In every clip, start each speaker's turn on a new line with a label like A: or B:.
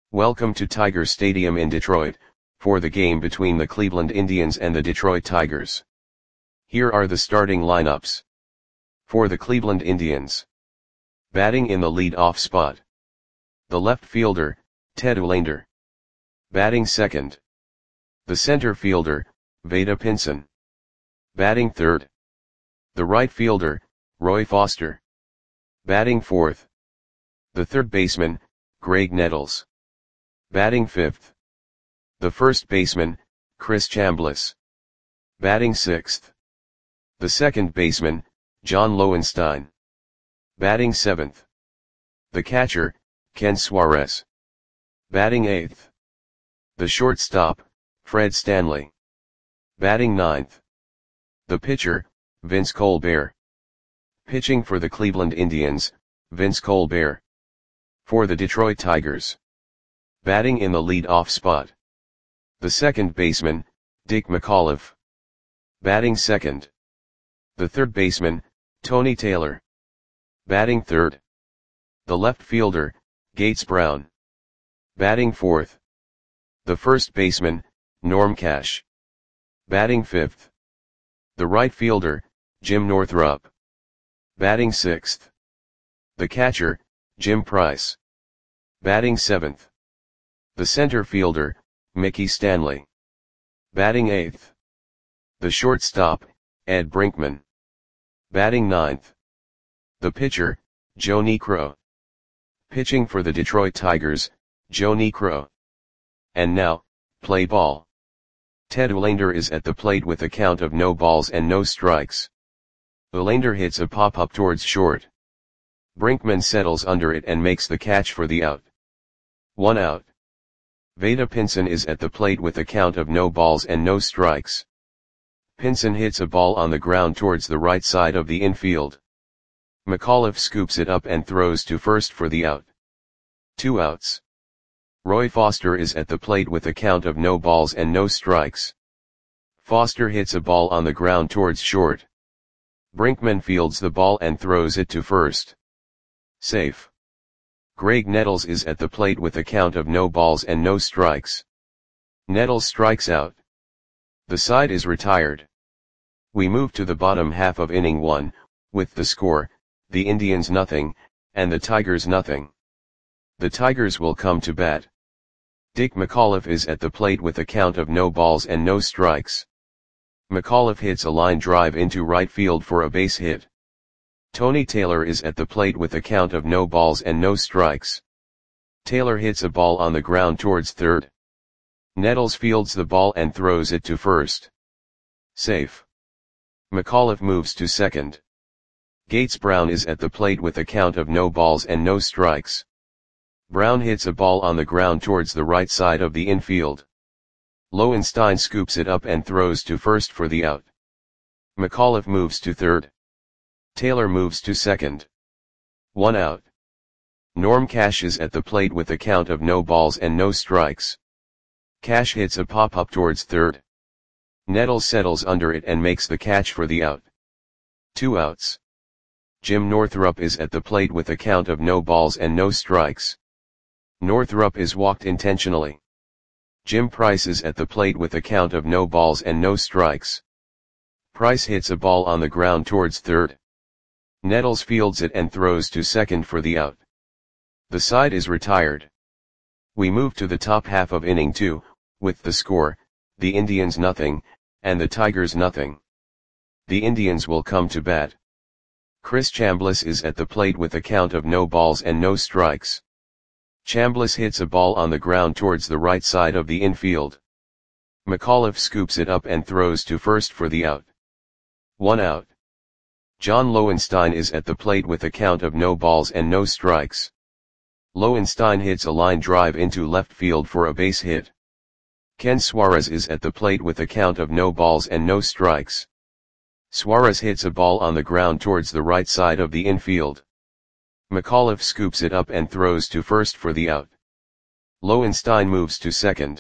A: Welcome to Tiger Stadium in Detroit, for the game between the Cleveland Indians and the Detroit Tigers. Here are the starting lineups. For the Cleveland Indians. Batting in the lead-off spot. The left fielder, Ted Uhlaender. Batting second. The center fielder, Vada Pinson. Batting third. The right fielder, Roy Foster. Batting fourth. The third baseman, Graig Nettles. Batting fifth. The first baseman, Chris Chambliss. Batting sixth. The second baseman, John Lowenstein. Batting seventh. The catcher, Ken Suarez. Batting eighth. The shortstop, Fred Stanley. Batting ninth. The pitcher, Vince Colbert. Pitching for the Cleveland Indians, Vince Colbert. For the Detroit Tigers. Batting in the lead-off spot. The second baseman, Dick McAuliffe. Batting second. The third baseman, Tony Taylor. Batting third. The left fielder, Gates Brown. Batting fourth. The first baseman, Norm Cash. Batting fifth. The right fielder, Jim Northrup. Batting sixth. The catcher, Jim Price. Batting seventh. The center fielder, Mickey Stanley. Batting eighth. The shortstop, Ed Brinkman. Batting ninth. The pitcher, Joe Niekro. Pitching for the Detroit Tigers, Joe Niekro. And now, play ball. Ted Uhlaender is at the plate with a count of no balls and no strikes. Uhlaender hits a pop-up towards short. Brinkman settles under it and makes the catch for the out. 1 out. Vada Pinson is at the plate with a count of no balls and no strikes. Pinson hits a ball on the ground towards the right side of the infield. McAuliffe scoops it up and throws to first for the out. 2 outs. Roy Foster is at the plate with a count of no balls and no strikes. Foster hits a ball on the ground towards short. Brinkman fields the ball and throws it to first. Safe. Graig Nettles is at the plate with a count of no balls and no strikes. Nettles strikes out. The side is retired. We move to the bottom half of inning 1, with the score, the Indians nothing, and the Tigers nothing. The Tigers will come to bat. Dick McAuliffe is at the plate with a count of no balls and no strikes. McAuliffe hits a line drive into right field for a base hit. Tony Taylor is at the plate with a count of no balls and no strikes. Taylor hits a ball on the ground towards third. Nettles fields the ball and throws it to first. Safe. McAuliffe moves to second. Gates Brown is at the plate with a count of no balls and no strikes. Brown hits a ball on the ground towards the right side of the infield. Lowenstein scoops it up and throws to first for the out. McAuliffe moves to third. Taylor moves to second. 1 out. Norm Cash is at the plate with a count of no balls and no strikes. Cash hits a pop-up towards third. Nettles settles under it and makes the catch for the out. 2 outs. Jim Northrup is at the plate with a count of no balls and no strikes. Northrup is walked intentionally. Jim Price is at the plate with a count of no balls and no strikes. Price hits a ball on the ground towards third. Nettles fields it and throws to second for the out. The side is retired. We move to the top half of inning 2, with the score, the Indians nothing, and the Tigers nothing. The Indians will come to bat. Chris Chambliss is at the plate with a count of no balls and no strikes. Chambliss hits a ball on the ground towards the right side of the infield. McAuliffe scoops it up and throws to first for the out. 1 out. John Lowenstein is at the plate with a count of no balls and no strikes. Lowenstein hits a line drive into left field for a base hit. Ken Suarez is at the plate with a count of no balls and no strikes. Suarez hits a ball on the ground towards the right side of the infield. McAuliffe scoops it up and throws to first for the out. Lowenstein moves to second.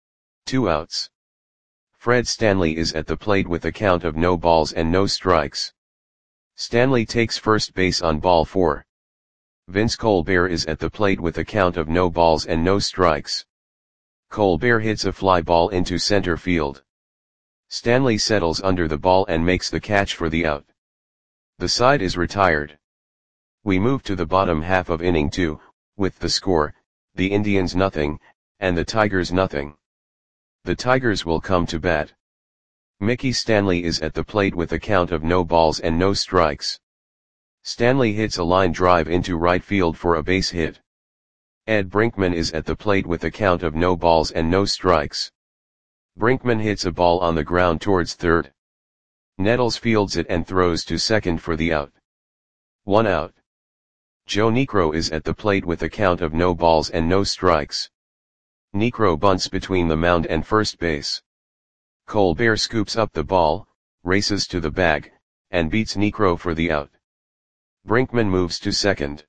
A: 2 outs. Fred Stanley is at the plate with a count of no balls and no strikes. Stanley takes first base on ball 4. Vince Colbert is at the plate with a count of no balls and no strikes. Colbert hits a fly ball into center field. Stanley settles under the ball and makes the catch for the out. The side is retired. We move to the bottom half of inning 2, with the score, the Indians nothing, and the Tigers nothing. The Tigers will come to bat. Mickey Stanley is at the plate with a count of no balls and no strikes. Stanley hits a line drive into right field for a base hit. Ed Brinkman is at the plate with a count of no balls and no strikes. Brinkman hits a ball on the ground towards third. Nettles fields it and throws to second for the out. 1 out. Joe Niekro is at the plate with a count of no balls and no strikes. Niekro bunts between the mound and first base. Colbert scoops up the ball, races to the bag, and beats Niekro for the out. Brinkman moves to second.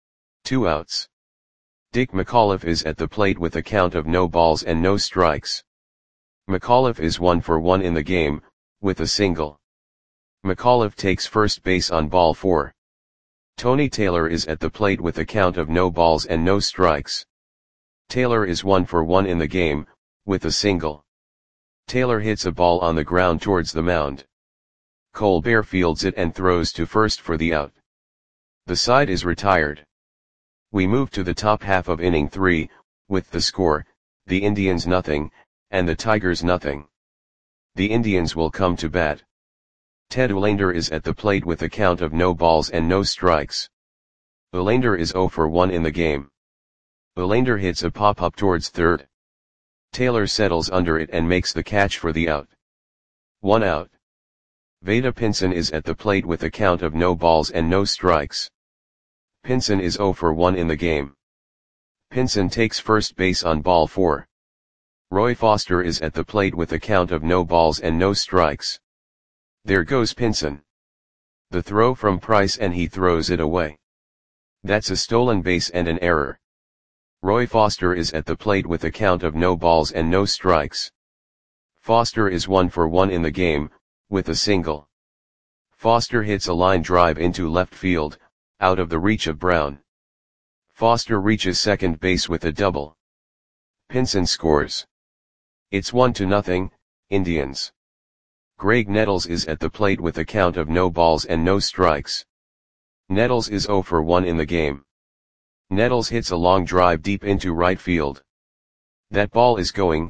A: 2 outs. Dick McAuliffe is at the plate with a count of no balls and no strikes. McAuliffe is 1 for 1 in the game, with a single. McAuliffe takes first base on ball 4. Tony Taylor is at the plate with a count of no balls and no strikes. Taylor is 1 for 1 in the game, with a single. Taylor hits a ball on the ground towards the mound. Colbert fields it and throws to first for the out. The side is retired. We move to the top half of inning 3, with the score, the Indians nothing, and the Tigers nothing. The Indians will come to bat. Ted Olander is at the plate with a count of no balls and no strikes. Olander is 0 for 1 in the game. Olander hits a pop-up towards third. Taylor settles under it and makes the catch for the out. 1 out. Vada Pinson is at the plate with a count of no balls and no strikes. Pinson is 0 for 1 in the game. Pinson takes first base on ball 4. Roy Foster is at the plate with a count of no balls and no strikes. There goes Pinson. The throw from Price and he throws it away. That's a stolen base and an error. Roy Foster is at the plate with a count of no balls and no strikes. Foster is 1 for 1 in the game, with a single. Foster hits a line drive into left field, out of the reach of Brown. Foster reaches second base with a double. Pinson scores. It's 1-0, Indians. Greg Nettles is at the plate with a count of no balls and no strikes. Nettles is 0 for 1 in the game. Nettles hits a long drive deep into right field. That ball is gone.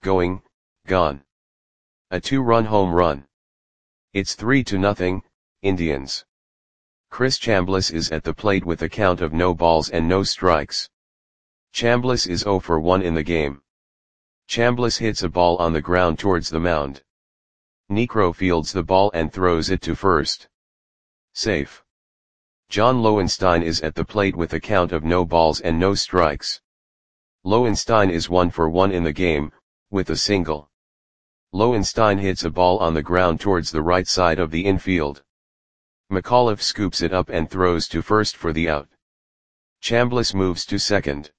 A: A 2-run home run. It's 3-0, Indians. Chris Chambliss is at the plate with a count of no balls and no strikes. Chambliss is 0 for 1 in the game. Chambliss hits a ball on the ground towards the mound. Niekro fields the ball and throws it to first. Safe. John Lowenstein is at the plate with a count of no balls and no strikes. Lowenstein is 1 for 1 in the game, with a single. Lowenstein hits a ball on the ground towards the right side of the infield. McAuliffe scoops it up and throws to first for the out. Chambliss moves to second.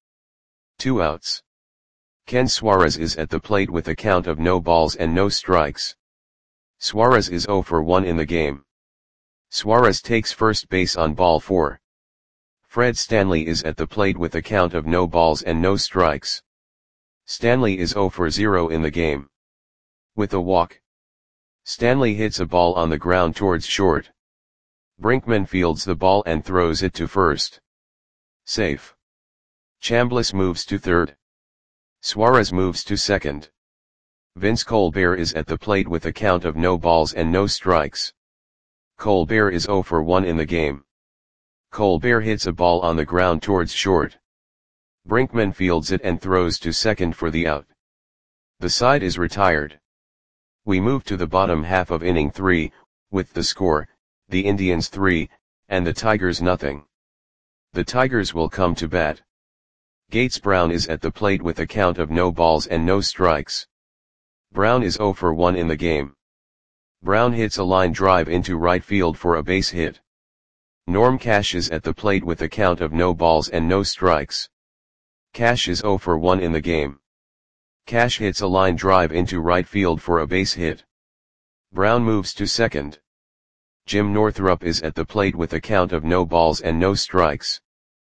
A: 2 outs. Ken Suarez is at the plate with a count of no balls and no strikes. Suarez is 0 for 1 in the game. Suarez takes first base on ball 4. Fred Stanley is at the plate with a count of no balls and no strikes. Stanley is 0 for 0 in the game. With a walk. Stanley hits a ball on the ground towards short. Brinkman fields the ball and throws it to first. Safe. Chambliss moves to third. Suarez moves to second. Vince Colbert is at the plate with a count of no balls and no strikes. Colbert is 0 for 1 in the game. Colbert hits a ball on the ground towards short. Brinkman fields it and throws to second for the out. The side is retired. We move to the bottom half of inning 3, with the score, the Indians 3, and the Tigers nothing. The Tigers will come to bat. Gates Brown is at the plate with a count of no balls and no strikes. Brown is 0 for 1 in the game. Brown hits a line drive into right field for a base hit. Norm Cash is at the plate with a count of no balls and no strikes. Cash is 0 for 1 in the game. Cash hits a line drive into right field for a base hit. Brown moves to second. Jim Northrup is at the plate with a count of no balls and no strikes.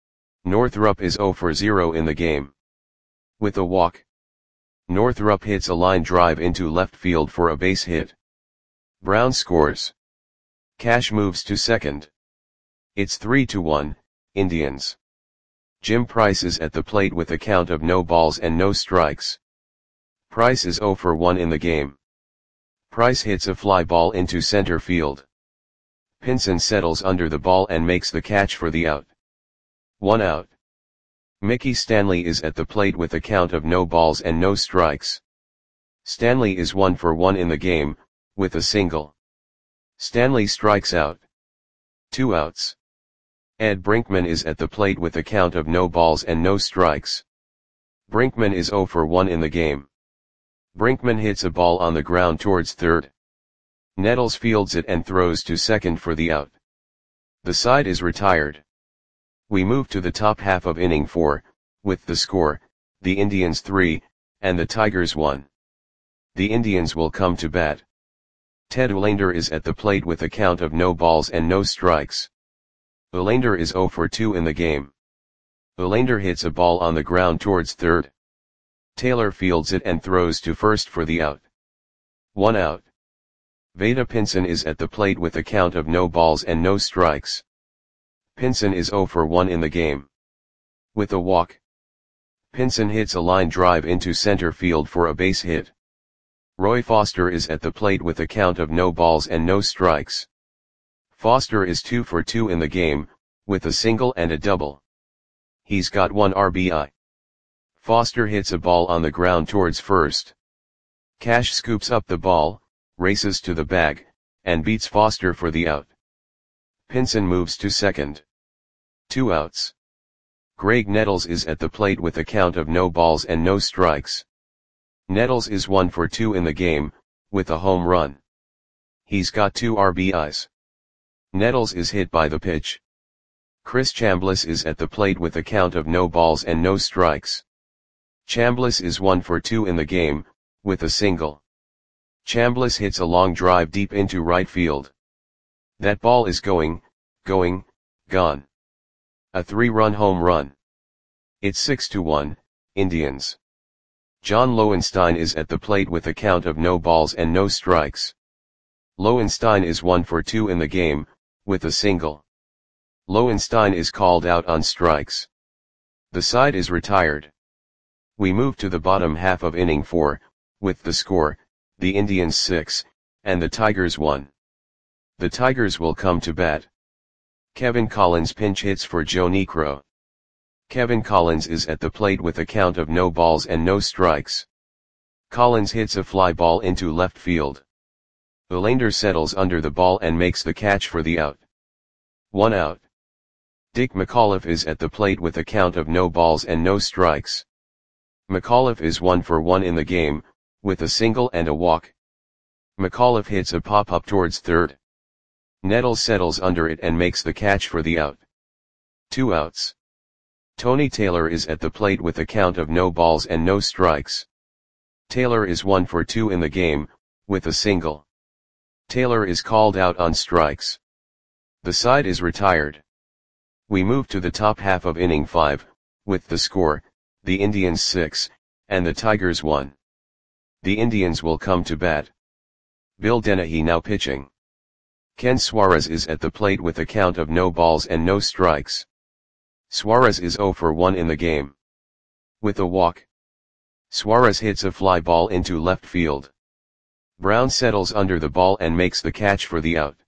A: Northrup is 0 for 0 in the game. With a walk, Northrup hits a line drive into left field for a base hit. Brown scores. Cash moves to second. It's 3-1, Indians. Jim Price is at the plate with a count of no balls and no strikes. Price is 0 for 1 in the game. Price hits a fly ball into center field. Pinson settles under the ball and makes the catch for the out. 1 out. Mickey Stanley is at the plate with a count of no balls and no strikes. Stanley is 1 for 1 in the game, with a single. Stanley strikes out. 2 outs. Ed Brinkman is at the plate with a count of no balls and no strikes. Brinkman is 0 for 1 in the game. Brinkman hits a ball on the ground towards third. Nettles fields it and throws to second for the out. The side is retired. We move to the top half of inning 4, with the score, the Indians 3, and the Tigers 1. The Indians will come to bat. Ted Olander is at the plate with a count of no balls and no strikes. Olander is 0 for 2 in the game. Olander hits a ball on the ground towards third. Taylor fields it and throws to first for the out. 1 out. Vada Pinson is at the plate with a count of no balls and no strikes. Pinson is 0 for 1 in the game. With a walk, Pinson hits a line drive into center field for a base hit. Roy Foster is at the plate with a count of no balls and no strikes. Foster is 2 for 2 in the game, with a single and a double. He's got 1 RBI. Foster hits a ball on the ground towards first. Cash scoops up the ball, races to the bag, and beats Foster for the out. Pinson moves to second. 2 outs. Greg Nettles is at the plate with a count of no balls and no strikes. Nettles is 1 for 2 in the game, with a home run. He's got 2 RBIs. Nettles is hit by the pitch. Chris Chambliss is at the plate with a count of no balls and no strikes. Chambliss is 1 for 2 in the game, with a single. Chambliss hits a long drive deep into right field. That ball is gone. A 3-run home run. It's 6-1, Indians. John Lowenstein is at the plate with a count of no balls and no strikes. Lowenstein is 1 for 2 in the game, with a single. Lowenstein is called out on strikes. The side is retired. We move to the bottom half of inning 4, with the score, the Indians 6, and the Tigers 1. The Tigers will come to bat. Kevin Collins pinch hits for Joe Niekro. Kevin Collins is at the plate with a count of no balls and no strikes. Collins hits a fly ball into left field. Olander settles under the ball and makes the catch for the out. 1 out. Dick McAuliffe is at the plate with a count of no balls and no strikes. McAuliffe is 1 for 1 in the game, with a single and a walk. McAuliffe hits a pop-up towards third. Nettles settles under it and makes the catch for the out. 2 outs. Tony Taylor is at the plate with a count of no balls and no strikes. Taylor is 1 for 2 in the game, with a single. Taylor is called out on strikes. The side is retired. We move to the top half of inning 5, with the score, the Indians 6, and the Tigers 1. The Indians will come to bat. Bill Dennehy now pitching. Ken Suarez is at the plate with a count of no balls and no strikes. Suarez is 0 for 1 in the game. With a walk, Suarez hits a fly ball into left field. Brown settles under the ball and makes the catch for the out.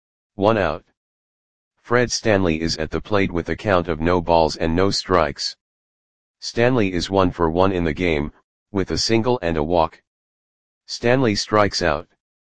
A: 1 out. Fred Stanley is at the plate with a count of no balls and no strikes. Stanley is 1 for 1 in the game, with a single and a walk. Stanley strikes out.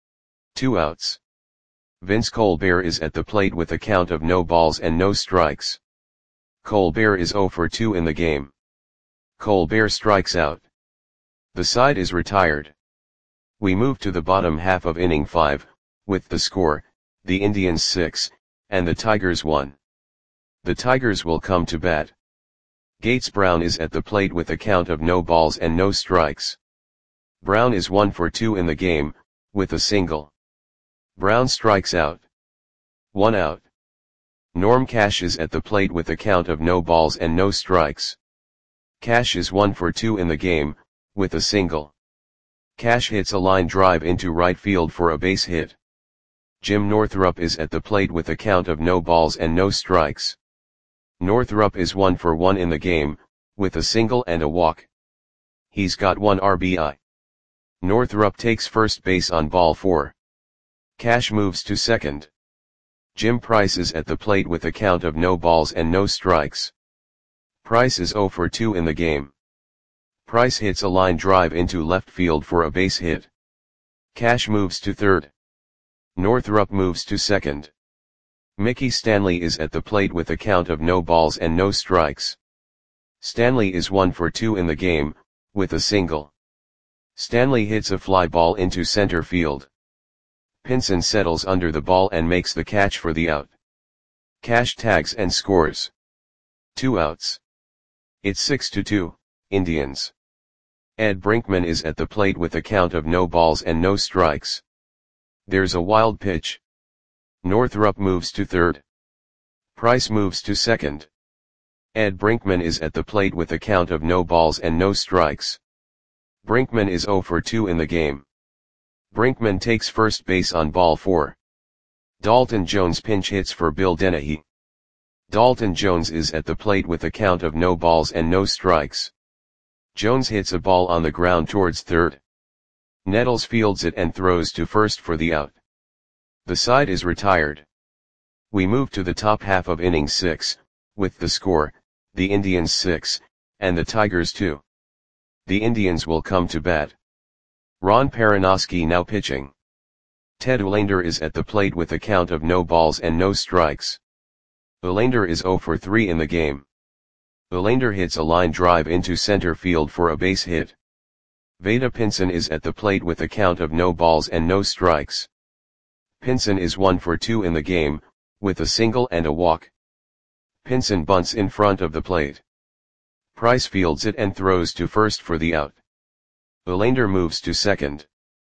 A: 2 outs. Vince Colbert is at the plate with a count of no balls and no strikes. Colbert is 0 for 2 in the game. Colbert strikes out. The side is retired. We move to the bottom half of inning 5, with the score, the Indians 6, and the Tigers 1. The Tigers will come to bat. Gates Brown is at the plate with a count of no balls and no strikes. Brown is 1 for 2 in the game, with a single. Brown strikes out. 1 out. Norm Cash is at the plate with a count of no balls and no strikes. Cash is 1 for 2 in the game, with a single. Cash hits a line drive into right field for a base hit. Jim Northrup is at the plate with a count of no balls and no strikes. Northrup is 1 for 1 in the game, with a single and a walk. He's got 1 RBI. Northrup takes first base on ball 4. Cash moves to second. Jim Price is at the plate with a count of no balls and no strikes. Price is 0 for 2 in the game. Price hits a line drive into left field for a base hit. Cash moves to third. Northrup moves to second. Mickey Stanley is at the plate with a count of no balls and no strikes. Stanley is 1 for 2 in the game, with a single. Stanley hits a fly ball into center field. Pinson settles under the ball and makes the catch for the out. Cash tags and scores. 2 outs. It's 6-2, Indians. Ed Brinkman is at the plate with a count of no balls and no strikes. There's a wild pitch. Northrup moves to third. Price moves to second. Ed Brinkman is at the plate with a count of no balls and no strikes. Brinkman is 0 for 2 in the game. Brinkman takes first base on ball 4. Dalton Jones pinch hits for Bill Dennehy. Dalton Jones is at the plate with a count of no balls and no strikes. Jones hits a ball on the ground towards third. Nettles fields it and throws to first for the out. The side is retired. We move to the top half of inning 6, with the score, the Indians 6, and the Tigers 2. The Indians will come to bat. Ron Perranoski now pitching. Ted Uhlaender is at the plate with a count of no balls and no strikes. Uhlaender is 0 for 3 in the game. Uhlaender hits a line drive into center field for a base hit. Vada Pinson is at the plate with a count of no balls and no strikes. Pinson is 1 for 2 in the game, with a single and a walk. Pinson bunts in front of the plate. Price fields it and throws to first for the out. Uhlaender moves to second.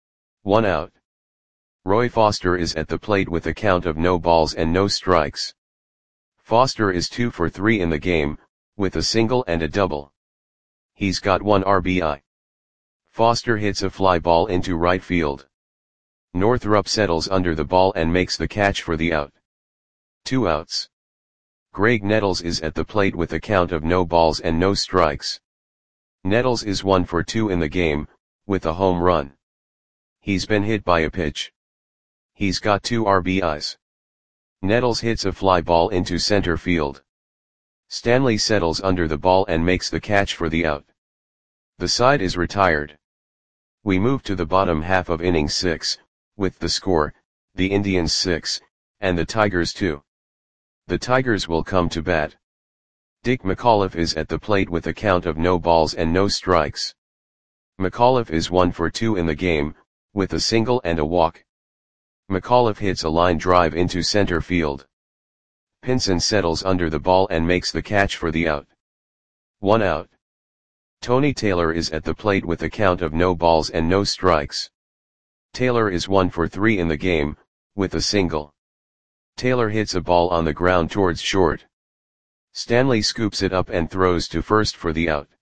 A: 1 out. Roy Foster is at the plate with a count of no balls and no strikes. Foster is 2 for 3 in the game, with a single and a double. He's got 1 RBI. Foster hits a fly ball into right field. Northrup settles under the ball and makes the catch for the out. 2 outs. Greg Nettles is at the plate with a count of no balls and no strikes. Nettles is 1 for 2 in the game, with a home run. He's been hit by a pitch. He's got 2 RBIs. Nettles hits a fly ball into center field. Stanley settles under the ball and makes the catch for the out. The side is retired. We move to the bottom half of inning 6, with the score, the Indians 6, and the Tigers 2. The Tigers will come to bat. Dick McAuliffe is at the plate with a count of no balls and no strikes. McAuliffe is 1 for 2 in the game, with a single and a walk. McAuliffe hits a line drive into center field. Pinson settles under the ball and makes the catch for the out. 1 out. Tony Taylor is at the plate with a count of no balls and no strikes. Taylor is 1 for 3 in the game, with a single. Taylor hits a ball on the ground towards short. Stanley scoops it up and throws to first for the out.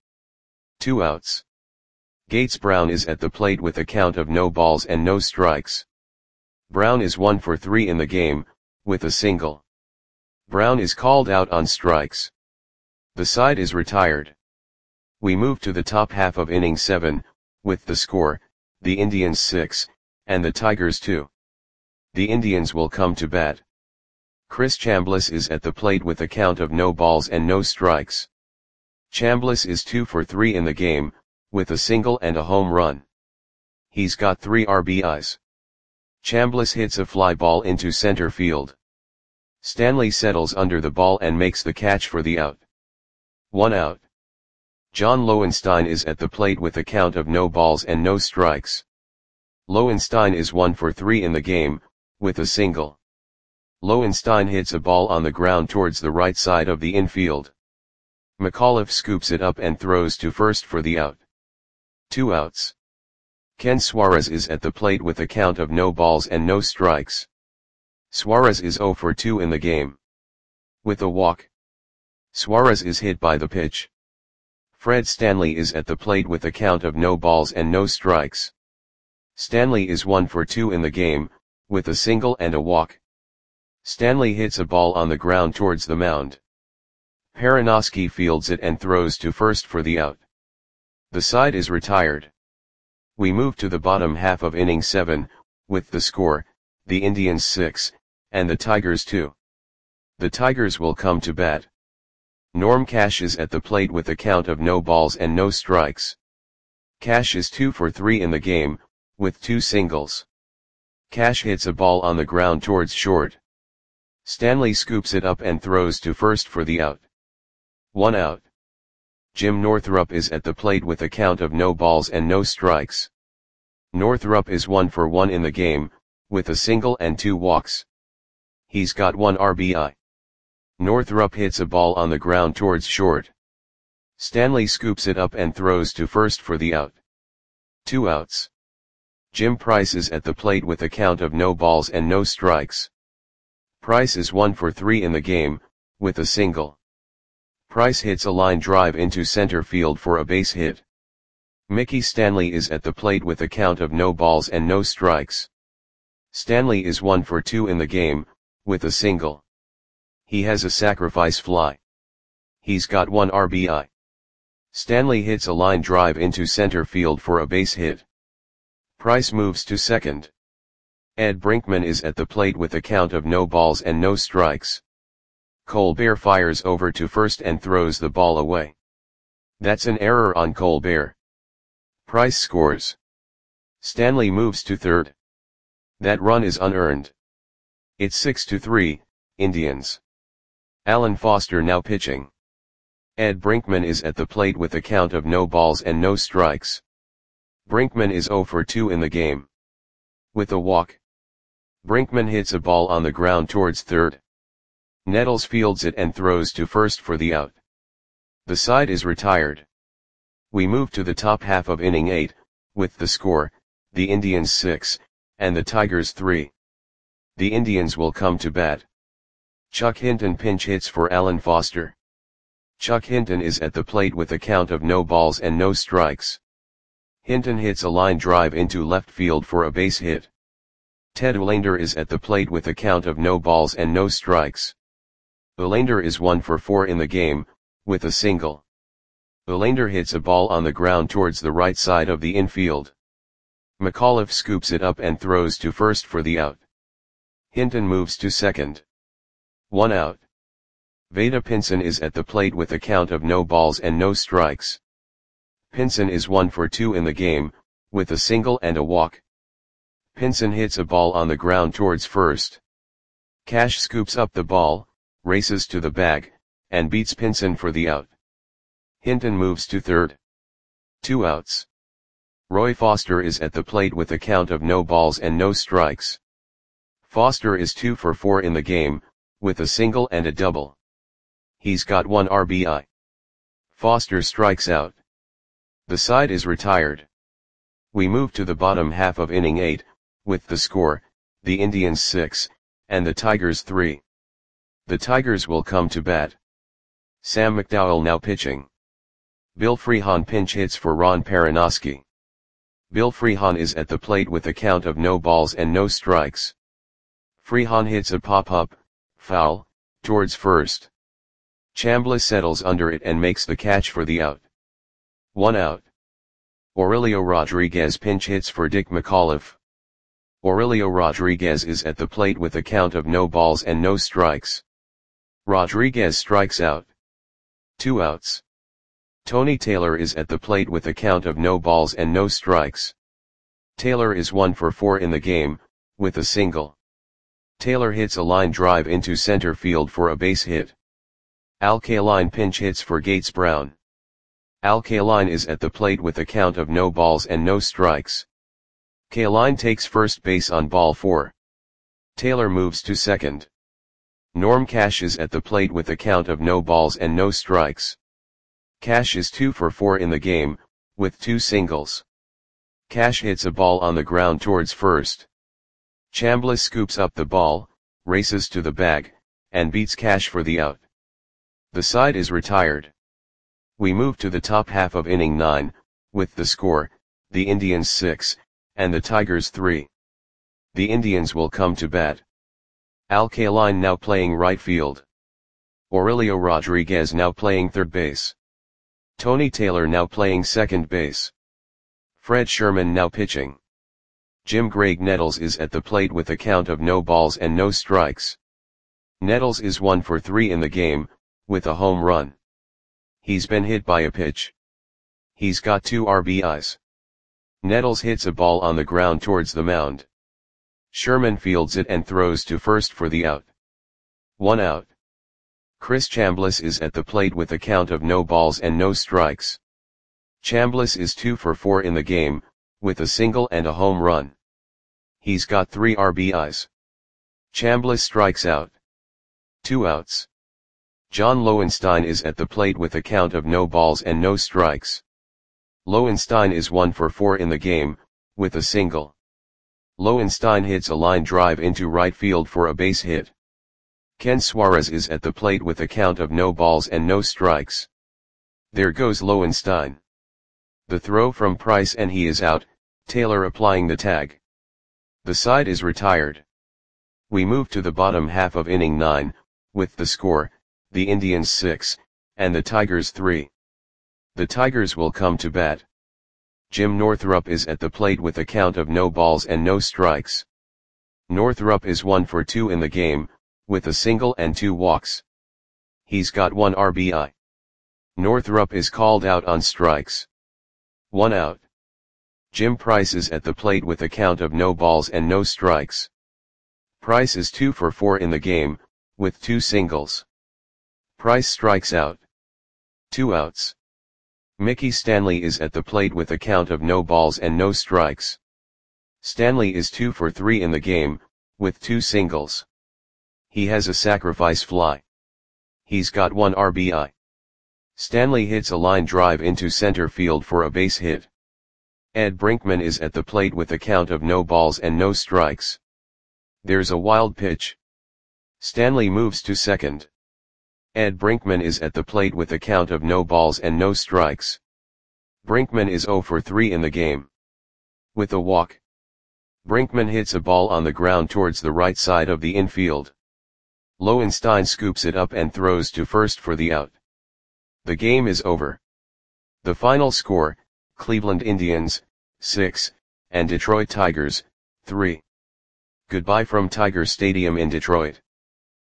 A: 2 outs. Gates Brown is at the plate with a count of no balls and no strikes. Brown is 1 for 3 in the game, with a single. Brown is called out on strikes. The side is retired. We move to the top half of inning 7, with the score, the Indians 6, and the Tigers 2. The Indians will come to bat. Chris Chambliss is at the plate with a count of no balls and no strikes. Chambliss is 2 for 3 in the game, with a single and a home run. He's got 3 RBIs. Chambliss hits a fly ball into center field. Stanley settles under the ball and makes the catch for the out. 1 out. John Lowenstein is at the plate with a count of no balls and no strikes. Lowenstein is 1 for 3 in the game, with a single. Lowenstein hits a ball on the ground towards the right side of the infield. McAuliffe scoops it up and throws to first for the out. 2 outs. Ken Suarez is at the plate with a count of no balls and no strikes. Suarez is 0 for 2 in the game. With a walk. Suarez is hit by the pitch. Fred Stanley is at the plate with a count of no balls and no strikes. Stanley is 1 for 2 in the game, with a single and a walk. Stanley hits a ball on the ground towards the mound. Perinoski fields it and throws to first for the out. The side is retired. We move to the bottom half of inning 7, with the score, the Indians 6, and the Tigers 2. The Tigers will come to bat. Norm Cash is at the plate with a count of no balls and no strikes. Cash is 2 for 3 in the game, with 2 singles. Cash hits a ball on the ground towards short. Stanley scoops it up and throws to first for the out. 1 out. Jim Northrup is at the plate with a count of no balls and no strikes. Northrup is 1 for 1 in the game, with a single and 2 walks. He's got 1 RBI. Northrup hits a ball on the ground towards short. Stanley scoops it up and throws to first for the out. 2 outs. Jim Price is at the plate with a count of no balls and no strikes. Price is 1 for 3 in the game, with a single. Price hits a line drive into center field for a base hit. Mickey Stanley is at the plate with a count of no balls and no strikes. Stanley is 1 for 2 in the game, with a single. He has a sacrifice fly. He's got 1 RBI. Stanley hits a line drive into center field for a base hit. Price moves to second. Ed Brinkman is at the plate with a count of no balls and no strikes. Colbert fires over to first and throws the ball away. That's an error on Colbert. Price scores. Stanley moves to third. That run is unearned. It's 6-3, Indians. Alan Foster now pitching. Ed Brinkman is at the plate with a count of no balls and no strikes. Brinkman is 0 for 2 in the game. With a walk. Brinkman hits a ball on the ground towards third. Nettles fields it and throws to first for the out. The side is retired. We move to the top half of inning 8, with the score, the Indians 6, and the Tigers 3. The Indians will come to bat. Chuck Hinton pinch hits for Alan Foster. Chuck Hinton is at the plate with a count of no balls and no strikes. Hinton hits a line drive into left field for a base hit. Ted Olander is at the plate with a count of no balls and no strikes. Olander is 1 for 4 in the game, with a single. Olander hits a ball on the ground towards the right side of the infield. McAuliffe scoops it up and throws to first for the out. Hinton moves to second. 1 out. Vada Pinson is at the plate with a count of no balls and no strikes. Pinson is 1 for 2 in the game, with a single and a walk. Pinson hits a ball on the ground towards first. Cash scoops up the ball, races to the bag, and beats Pinson for the out. Hinton moves to third. 2 outs. Roy Foster is at the plate with a count of no balls and no strikes. Foster is 2 for 4 in the game, with a single and a double. He's got 1 RBI. Foster strikes out. The side is retired. We move to the bottom half of inning 8, with the score, the Indians 6, and the Tigers 3. The Tigers will come to bat. Sam McDowell now pitching. Bill Freehan pinch hits for Ron Perinoski. Bill Freehan is at the plate with a count of no balls and no strikes. Freehan hits a pop-up, foul, towards first. Chambliss settles under it and makes the catch for the out. 1 out. Aurelio Rodriguez pinch hits for Dick McAuliffe. Aurelio Rodriguez is at the plate with a count of no balls and no strikes. Rodriguez strikes out. 2 outs. Tony Taylor is at the plate with a count of no balls and no strikes. Taylor is 1 for 4 in the game, with a single. Taylor hits a line drive into center field for a base hit. Al Kaline pinch hits for Gates Brown. Al Kaline is at the plate with a count of no balls and no strikes. Kaline takes first base on ball 4. Taylor moves to second. Norm Cash is at the plate with a count of no balls and no strikes. Cash is 2 for 4 in the game, with 2 singles. Cash hits a ball on the ground towards first. Chambliss scoops up the ball, races to the bag, and beats Cash for the out. The side is retired. We move to the top half of inning 9, with the score, the Indians 6, and the Tigers 3. The Indians will come to bat. Al Kaline now playing right field. Aurelio Rodriguez now playing third base. Tony Taylor now playing second base. Fred Sherman now pitching. Jim Greg Nettles is at the plate with a count of no balls and no strikes. Nettles is 1 for 3 in the game, with a home run. He's been hit by a pitch. He's got 2 RBIs. Nettles hits a ball on the ground towards the mound. Sherman fields it and throws to first for the out. 1 out. Chris Chambliss is at the plate with a count of no balls and no strikes. Chambliss is 2 for 4 in the game, with a single and a home run. He's got 3 RBIs. Chambliss strikes out. 2 outs. John Lowenstein is at the plate with a count of no balls and no strikes. Lowenstein is 1 for 4 in the game, with a single. Lowenstein hits a line drive into right field for a base hit. Ken Suarez is at the plate with a count of no balls and no strikes. There goes Lowenstein. The throw from Price and he is out, Taylor applying the tag. The side is retired. We move to the bottom half of inning 9, with the score, the Indians 6, and the Tigers 3. The Tigers will come to bat. Jim Northrup is at the plate with a count of no balls and no strikes. Northrup is 1 for 2 in the game, with a single and 2 walks. He's got 1 RBI. Northrup is called out on strikes. 1 out. Jim Price is at the plate with a count of no balls and no strikes. Price is 2 for 4 in the game, with 2 singles. Price strikes out. 2 outs. Mickey Stanley is at the plate with a count of no balls and no strikes. Stanley is 2 for 3 in the game, with 2 singles. He has a sacrifice fly. He's got 1 RBI. Stanley hits a line drive into center field for a base hit. Ed Brinkman is at the plate with a count of no balls and no strikes. There's a wild pitch. Stanley moves to second. Ed Brinkman is at the plate with a count of no balls and no strikes. Brinkman is 0 for 3 in the game. With a walk. Brinkman hits a ball on the ground towards the right side of the infield. Lowenstein scoops it up and throws to first for the out. The game is over. The final score, Cleveland Indians, 6, and Detroit Tigers, 3. Goodbye from Tiger Stadium in Detroit.